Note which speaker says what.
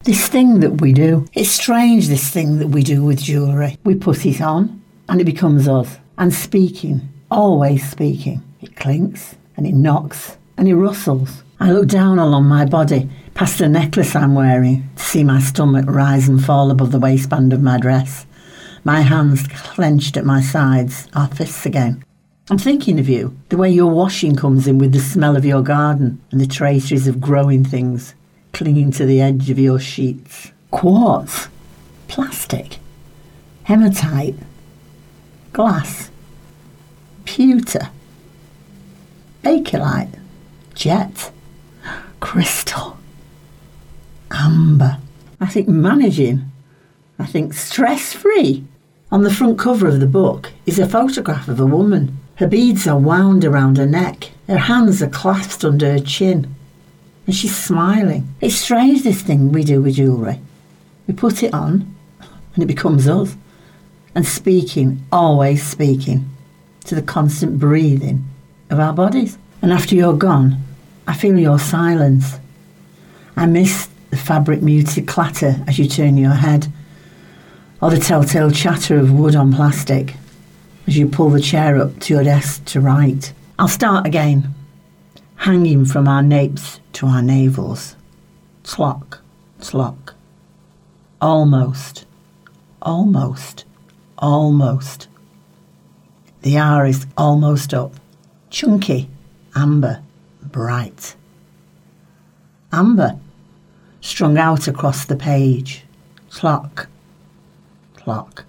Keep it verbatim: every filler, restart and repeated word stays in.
Speaker 1: This thing that we do, it's strange, this thing that we do with jewellery. We put it on and it becomes us. And speaking, always speaking. It clinks and it knocks and it rustles. I look down along my body, past the necklace I'm wearing, to see my stomach rise and fall above the waistband of my dress. My hands clenched at my sides, our fists again. I'm thinking of you, the way your washing comes in with the smell of your garden and the traceries of growing things clinging to the edge of your sheets. Quartz, plastic, hematite, glass, pewter, bakelite, jet, crystal, amber. I think managing. I think stress-free. On the front cover of the book is a photograph of a woman. Her beads are wound around her neck. Her hands are clasped under her chin. And she's smiling. It's strange, this thing we do with jewellery. We put it on and it becomes us. And speaking, always speaking, to the constant breathing of our bodies. And after you're gone, I feel your silence. I miss the fabric muted clatter as you turn your head, or the telltale chatter of wood on plastic as you pull the chair up to your desk to write. I'll start again, hanging from our napes to our navels. Tlock, tlock. Almost, almost, almost. The hour is almost up. Chunky, amber, bright. Amber, strung out across the page. Clock, clock.